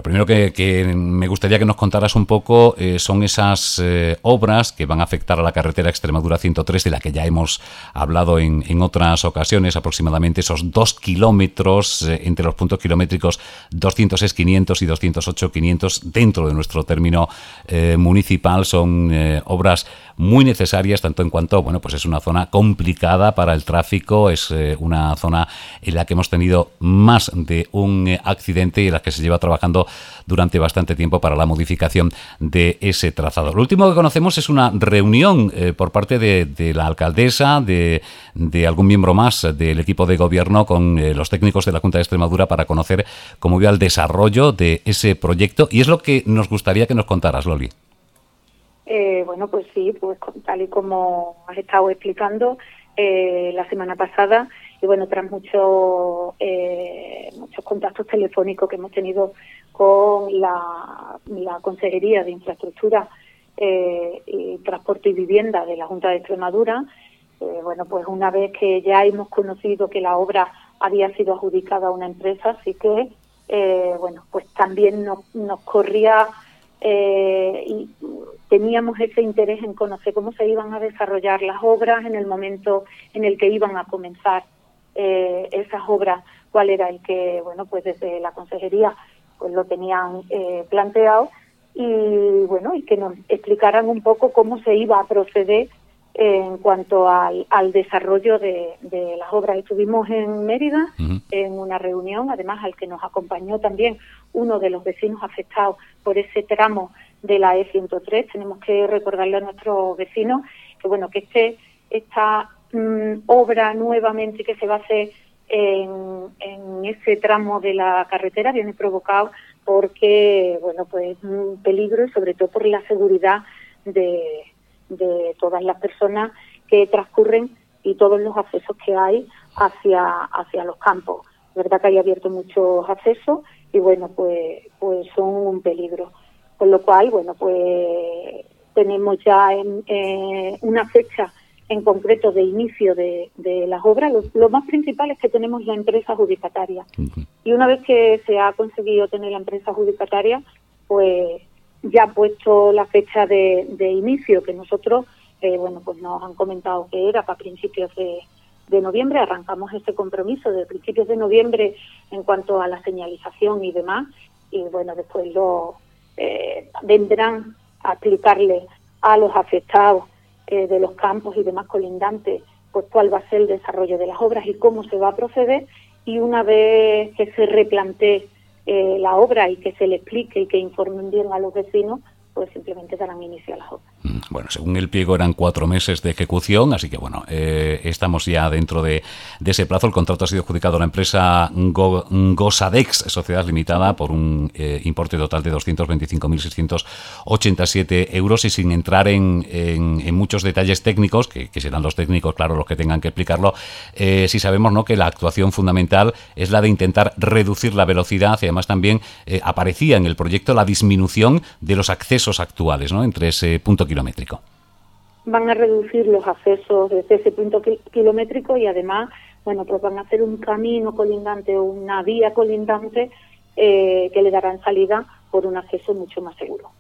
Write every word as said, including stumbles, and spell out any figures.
Bueno, primero que, que me gustaría que nos contaras un poco eh, son esas eh, obras que van a afectar a la carretera Extremadura ciento tres, de la que ya hemos hablado en, en otras ocasiones, aproximadamente esos dos kilómetros eh, entre los puntos kilométricos doscientos seis quinientos y doscientos ocho quinientos dentro de nuestro término eh, municipal. Son eh, obras muy necesarias, tanto en cuanto, bueno, pues es una zona complicada para el tráfico, es eh, una zona en la que hemos tenido más de un eh, accidente y en la que se lleva trabajando durante bastante tiempo para la modificación de ese trazado. Lo último que conocemos es una reunión eh, por parte de, de la alcaldesa, de, de algún miembro más del equipo de gobierno con eh, los técnicos de la Junta de Extremadura para conocer cómo iba el desarrollo de ese proyecto, y es lo que nos gustaría que nos contaras, Loli. Eh, bueno, pues sí, pues tal y como has estado explicando eh, la semana pasada, y bueno, tras muchos eh, muchos contactos telefónicos que hemos tenido con la, la Consejería de Infraestructura eh, y Transporte y Vivienda de la Junta de Extremadura, eh, bueno, pues una vez que ya hemos conocido que la obra había sido adjudicada a una empresa, así que, eh, bueno, pues también nos, nos corría eh, y teníamos ese interés en conocer cómo se iban a desarrollar las obras en el momento en el que iban a comenzar eh, esas obras, cuál era el que, bueno, pues desde la Consejería pues lo tenían eh, planteado, y bueno, y que nos explicaran un poco cómo se iba a proceder en cuanto al, al desarrollo de, de las obras. Estuvimos en Mérida uh-huh. en una reunión, además al que nos acompañó también uno de los vecinos afectados por ese tramo de la E ciento tres. Tenemos que recordarle a nuestros vecinos que bueno, que este esta mmm, obra nuevamente que se va a hacer en, en ese tramo de la carretera viene provocado porque bueno, pues un peligro, y sobre todo por la seguridad de de todas las personas que transcurren y todos los accesos que hay hacia hacia los campos. Es verdad que hay abierto muchos accesos y bueno, pues pues son un peligro. Con lo cual, bueno, pues tenemos ya en, eh, una fecha en concreto de inicio de, de las obras. Lo, lo más principal es que tenemos la empresa adjudicataria. Uh-huh. Y una vez que se ha conseguido tener la empresa adjudicataria, pues ya ha puesto la fecha de, de inicio, que nosotros, eh, bueno, pues nos han comentado que era para principios de, de noviembre. Arrancamos este compromiso de principios de noviembre en cuanto a la señalización y demás, y bueno, después lo eh, vendrán a explicarle a los afectados eh, de los campos y demás colindantes pues cuál va a ser el desarrollo de las obras y cómo se va a proceder, y una vez que se replantee Eh, la obra y que se le explique y que informen bien a los vecinos, pues simplemente darán inicio a las obras. Bueno, según el pliego eran cuatro meses de ejecución, así que bueno, eh, estamos ya dentro de, de ese plazo. El contrato ha sido adjudicado a la empresa Go, Gosadex, Sociedad Limitada, por un eh, importe total de doscientos veinticinco mil seiscientos ochenta y siete euros, y sin entrar en, en, en muchos detalles técnicos, que, que serán los técnicos, claro, los que tengan que explicarlo, eh, sí sabemos, ¿no?, que la actuación fundamental es la de intentar reducir la velocidad, y además también eh, aparecía en el proyecto la disminución de los accesos actuales, ¿no?, entre ese punto kilométrico. Van a reducir los accesos desde ese punto kilométrico, y además, bueno, pues van a hacer un camino colindante o una vía colindante eh, que le darán salida por un acceso mucho más seguro.